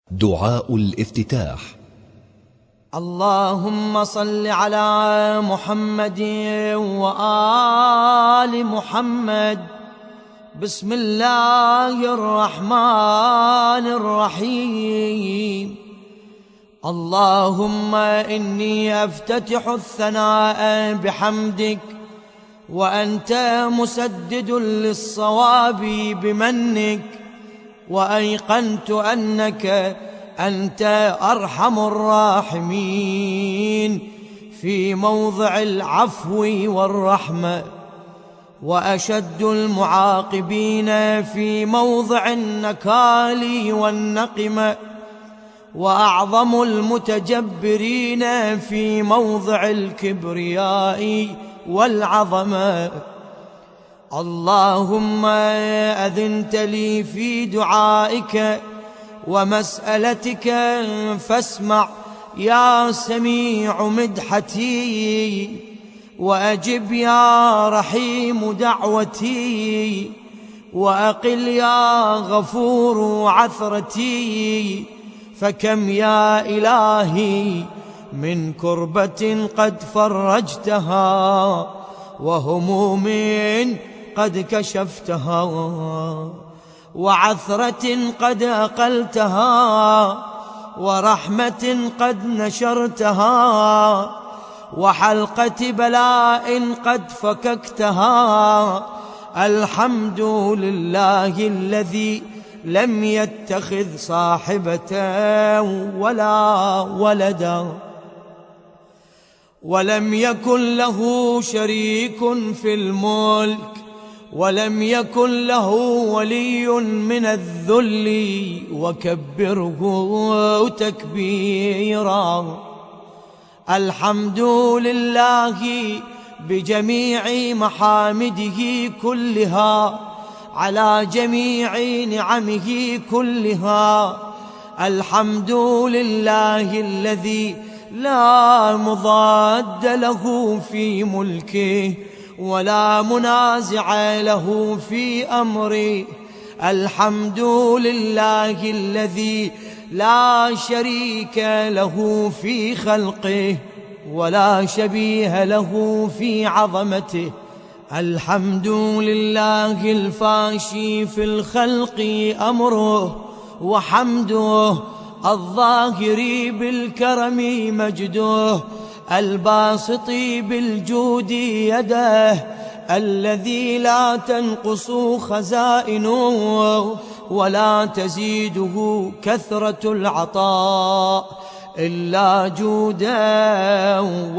دعاء الافتتاح. اللهم صل على محمد وآل محمد. بسم الله الرحمن الرحيم. اللهم إني أفتتح الثناء بحمدك، وأنت مسدد للصواب بمنك، وأيقنت أنك أنت أرحم الراحمين في موضع العفو والرحمة، وأشد المعاقبين في موضع النكال والنقمة، وأعظم المتجبرين في موضع الكبرياء والعظمة. اللهم أذنت لي في دعائك ومسألتك، فاسمع يا سميع مدحتي، وأجب يا رحيم دعوتي، وأقل يا غفور عثرتي. فكم يا إلهي من كربة قد فرجتها، وهموم قد كشفتها، وعثرة قد أقلتها، ورحمة قد نشرتها، وحلقة بلاء قد فككتها. الحمد لله الذي لم يتخذ صاحبة ولا ولدا، ولم يكن له شريك في الملك، ولم يكن له ولي من الذل، وكبره تكبيرا. الحمد لله بجميع محامده كلها، على جميع نعمه كلها. الحمد لله الذي لا مضاد له في ملكه، ولا منازع له في أمره. الحمد لله الذي لا شريك له في خلقه، ولا شبيه له في عظمته. الحمد لله الفاشي في الخلق أمره وحمده، الظاهر بالكرم مجده، الباسط بالجود يده، الذي لا تنقص خزائنه، ولا تزيده كثرة العطاء إلا جودا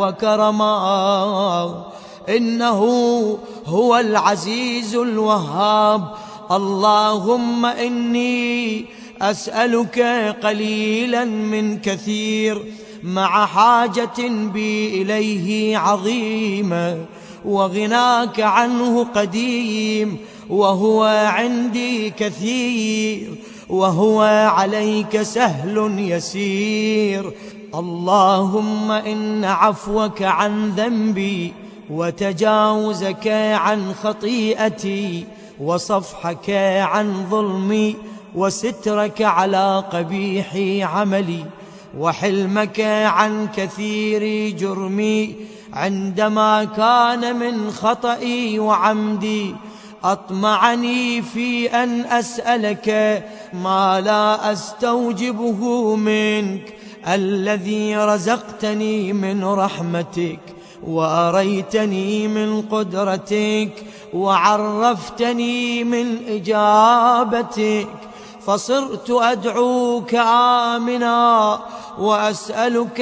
وكرما. إنه هو العزيز الوهاب. اللهم إني أسألك قليلا من كثير، مع حاجة بي إليه عظيمة، وغناك عنه قديم، وهو عندي كثير، وهو عليك سهل يسير. اللهم إن عفوك عن ذنبي، وتجاوزك عن خطيئتي، وصفحك عن ظلمي، وسترك على قبيح عملي، وحلمك عن كثير جرمي، عندما كان من خطئي وعمدي أطمعني في أن أسألك ما لا أستوجبه منك، الذي رزقتني من رحمتك، وأريتني من قدرتك، وعرفتني من إجابتك. فصرت أدعوك آمنا، وأسألك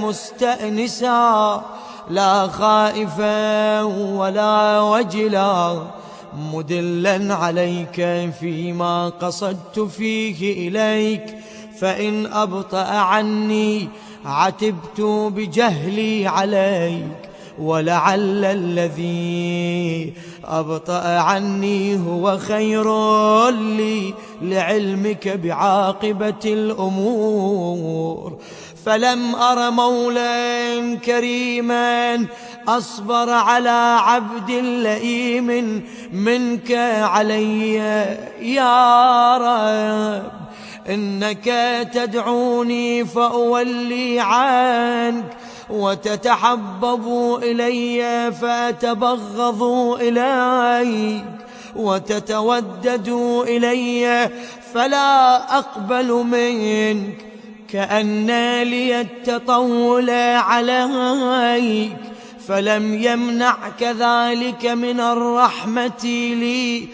مستأنسا، لا خائفا ولا وجلا، مدلا عليك فيما قصدت فيه إليك. فإن أبطأ عني عتبت بجهلي عليك، ولعل الذي أبطأ عني هو خير لي لعلمك بعاقبة الأمور. فلم أر مولا كريما أصبر على عبد لئيم منك علي يا رب. إنك تدعوني فأولي عنك، وتتحبب إلي فأتبغض إليك، وتتودد إلي فلا أقبل منك، كأن لي التطول عليك، فلم يمنعك ذلك من الرحمة لي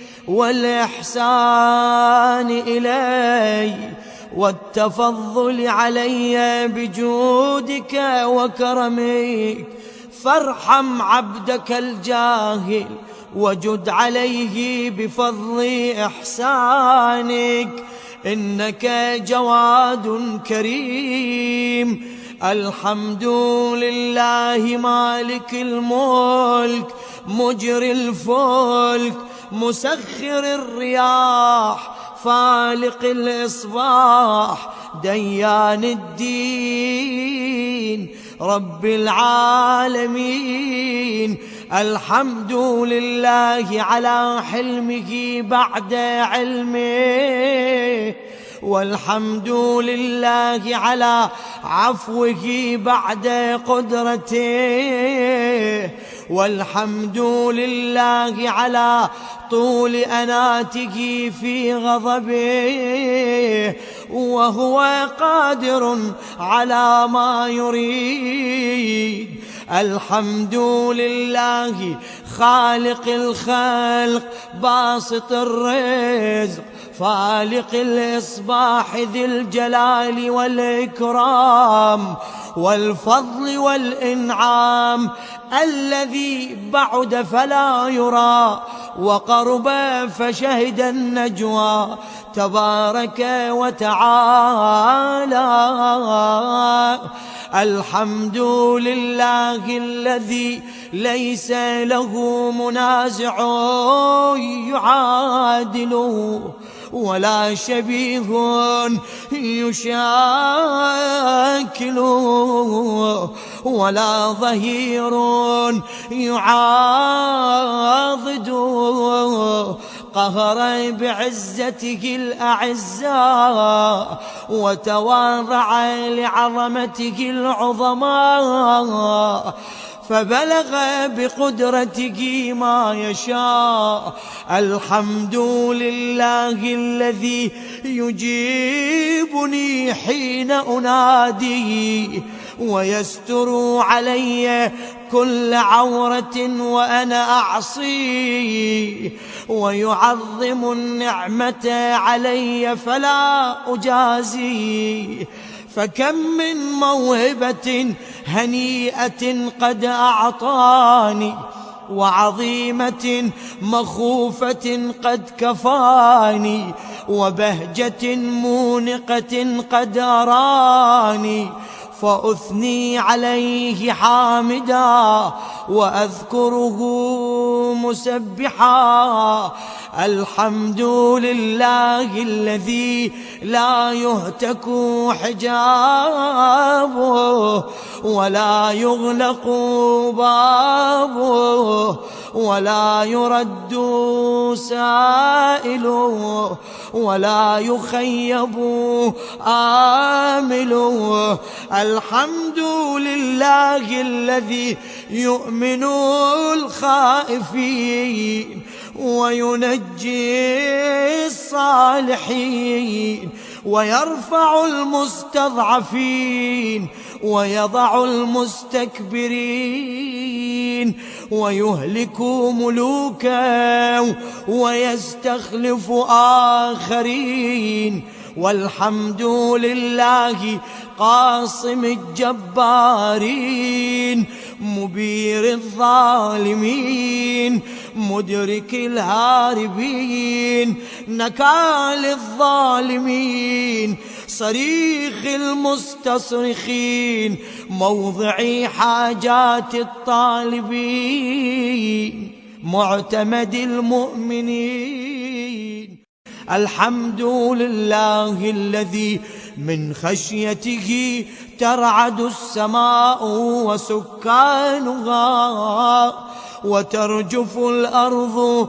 والإحسان إلي والتفضل علي بجودك وكرمك، فارحم عبدك الجاهل وجد عليه بفضل إحسانك، إنك جواد كريم. الحمد لله مالك الملك مجري الفلك مسخر الرياح فالق الإصباح ديان الدين رب العالمين. الحمد لله على حلمه بعد علمه، والحمد لله على عفوه بعد قدرته، والحمد لله على طول أناته في غضبه، وهو قادر على ما يريد. الحمد لله خالق الخلق باسط الرزق فالق الإصباح ذي الجلال والإكرام والفضل والإنعام، الذي بعد فلا يرى وقرب فشهد النجوى تبارك وتعالى. الحمد لله الذي ليس له منازع يعادله، ولا شبيه يشاكله، ولا ظهير يعاضده، قهر بعزته الأعزاء وتواضع لعظمته العظماء، فبلغ بقدرته ما يشاء. الحمد لله الذي يجيبني حين أنادي، ويستر علي كل عورة وأنا أعصي، ويعظم النعمة علي فلا أجازي. فكم من موهبة هنيئة قد أعطاني، وعظيمة مخوفة قد كفاني، وبهجة مونقة قد أراني، فأثني عليه حامدا وأذكره مسبحا. الحمد لله الذي لا يهتك حجابه، ولا يغلق بابه، ولا يرد سائله، ولا يخيب آمله. الحمد لله الذي يؤمن الخائفين وينجي الصالحين، ويرفع المستضعفين ويضع المستكبرين، ويهلك ملوكا ويستخلف آخرين. والحمد لله قاصم الجبارين مبير الظالمين مدرك الهاربين نكال الظالمين صريخ المستصرخين موضع حاجات الطالبين معتمد المؤمنين. الحمد لله الذي من خشيته ترعد السماء وسكانها، وترجف الأرض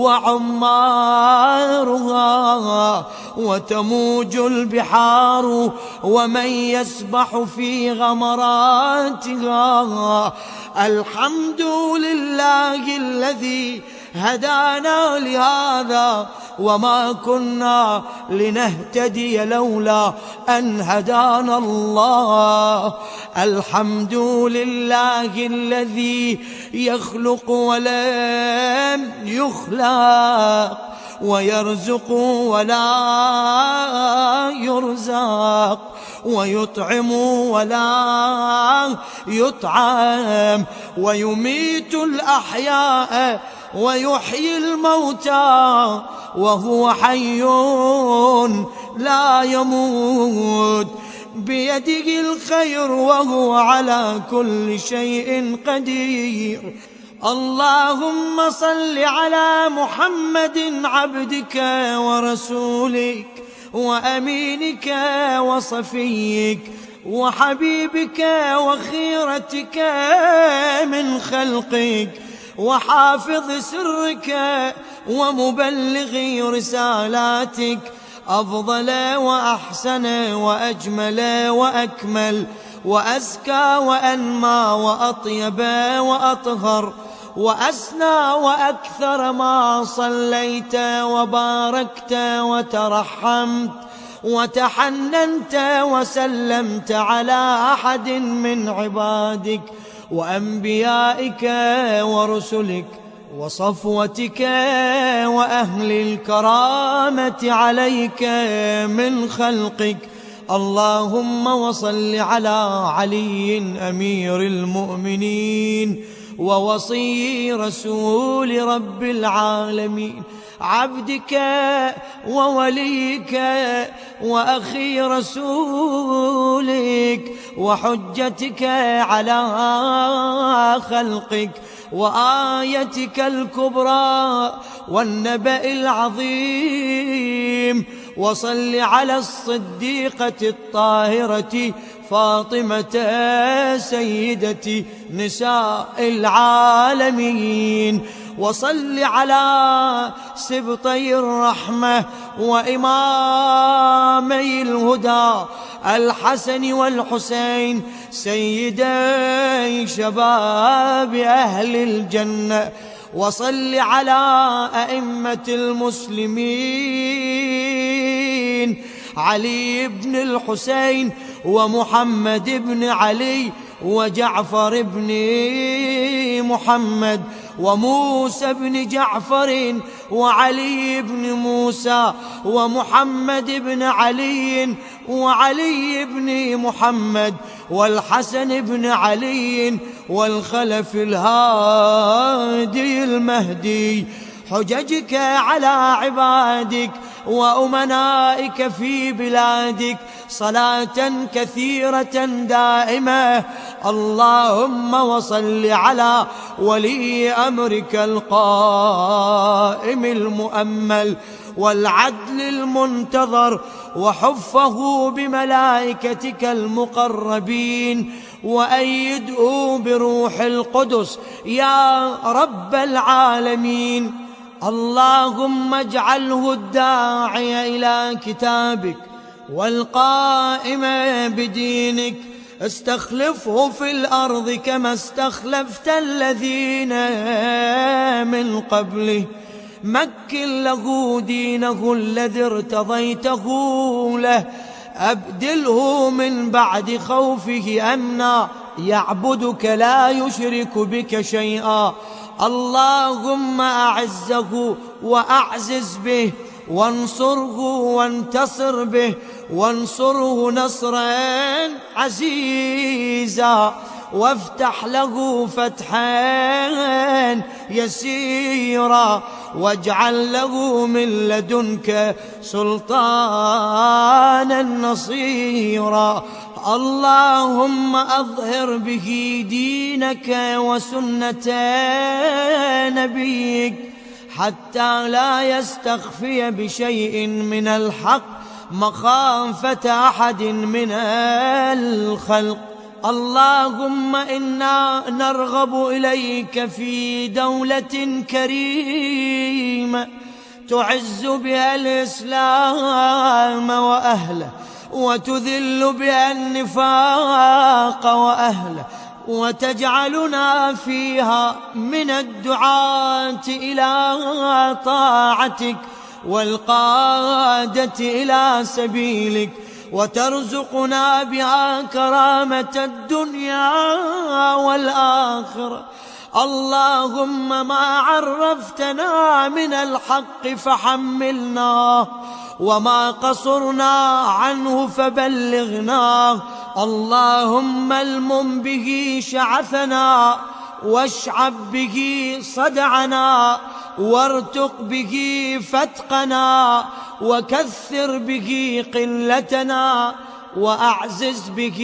وعمارها، وتموج البحار ومن يسبح في غمراتها. الحمد لله الذي هدانا لهذا وما كنا لنهتدي لولا أن هدانا الله. الحمد لله الذي يخلق ولم يخلق، ويرزق ولا يرزق، ويطعم ولا يطعم، ويميت الأحياء ويحيي الموتى وهو حي لا يموت، بيده الخير وهو على كل شيء قدير. اللهم صل على محمد عبدك ورسولك وأمينك وصفيك وحبيبك وخيرتك من خلقك، وحافظ سرك ومبلغ رسالاتك، أفضل وأحسن وأجمل وأكمل وأزكى وأنمى وأطيب وأطهر وأسنى وأكثر ما صليت وباركت وترحمت وتحننت وسلمت على أحد من عبادك وأنبيائك ورسلك وصفوتك وأهل الكرامة عليك من خلقك. اللهم وصل على علي أمير المؤمنين ووصي رسول رب العالمين، عبدك ووليك وأخي رسولك وحجتك على خلقك وآيتك الكبرى والنبأ العظيم. وصل على الصديقة الطاهرة فاطمة سيدة نساء العالمين. وصل على سبطي الرحمة وإمامي الهدى الحسن والحسين سيدي شباب أهل الجنة. وصل على أئمة المسلمين علي بن الحسين ومحمد بن علي وجعفر بن محمد وموسى بن جعفر وعلي بن موسى ومحمد بن علي وعلي بن محمد والحسن بن علي والخلف الهادي المهدي. حججك على عبادك وأمنائك في بلادك صلاة كثيرة دائمة. اللهم وصل على ولي أمرك القائم المؤمل والعدل المنتظر وحفه بملائكتك المقربين وأيده بروح القدس يا رب العالمين. اللهم اجعله الداعي إلى كتابك والقائم بدينك، استخلفه في الأرض كما استخلفت الذين من قبله، مكن له دينه الذي ارتضيته له، أبدله من بعد خوفه أمنا يعبدك لا يشرك بك شيئا. اللهم أعزه وأعزز به، وانصره وانتصر به، وانصره نصرا عزيزا، وافتح له فتحا يسيرا، واجعل له من لدنك سلطانا نصيرا. اللهم أظهر به دينك وسنة نبيك حتى لا يستخفي بشيء من الحق مخافة أحد من الخلق. اللهم إنا نرغب إليك في دولة كريمة تعز بها الإسلام وأهله، وتذل بها النفاق وأهله، وتجعلنا فيها من الدعاة إلى طاعتك والقادة إلى سبيلك، وترزقنا بها كرامة الدنيا والآخرة. اللهم ما عرفتنا من الحق فحملنا، وما قصرنا عنه فبلغنا. اللهم المم به شعثنا، واشعب به صدعنا، وارتق به فتقنا، وكثر به قلتنا، وأعزز به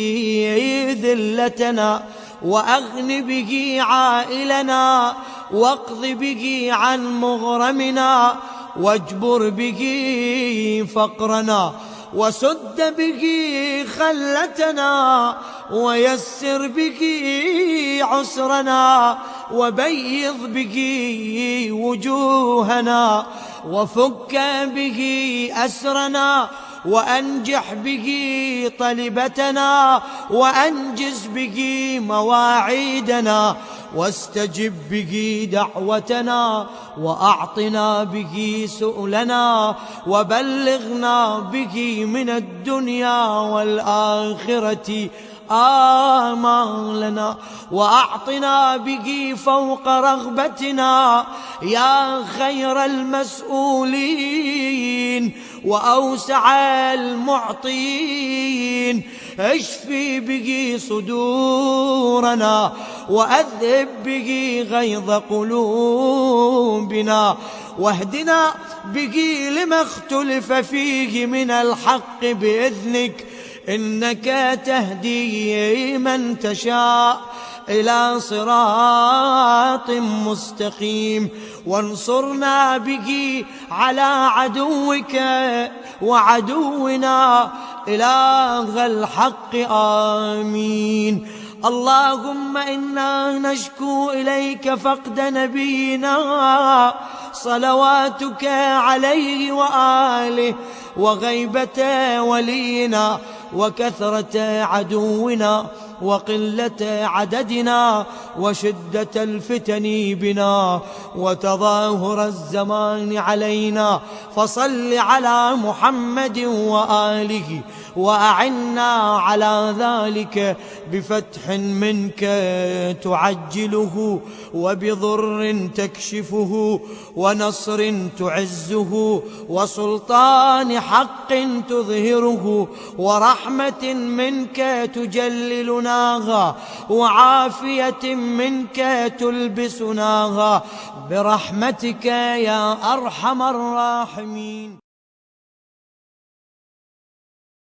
ذلتنا، وأغن به عائلنا، واقض به عن مغرمنا، واجبر به فقرنا، وسد به خلتنا، ويسر به عسرنا، وبيض به وجوهنا، وفك به أسرنا، وأنجح به طلبتنا، وأنجز به مواعيدنا، واستجب به دعوتنا، وأعطنا به سؤلنا، وبلغنا به من الدنيا والآخرة آمالنا، وأعطنا به فوق رغبتنا يا خير المسؤولين وأوسع المعطين. اشفي به صدورنا، وأذهب به غيظ قلوبنا، واهدنا به لما اختلف فيه من الحق بإذنك، إنك تهدي من تشاء إلى صراط مستقيم. وانصرنا به على عدوك وعدونا إله الحق آمين. اللهم إنا نشكو إليك فقد نبينا صلواتك عليه وآله، وغيبة ولينا، وكثرة عدونا، وقلة عددنا، وشدة الفتن بنا، وتظاهر الزمان علينا. فصل على محمد وآله، وأعنا على ذلك بفتح منك تعجله، وبضر تكشفه، ونصر تعزه، وسلطان حق تظهره، ورحمة منك تجللناها، وعافية منك تلبسناها، برحمتك يا أرحم الراحمين.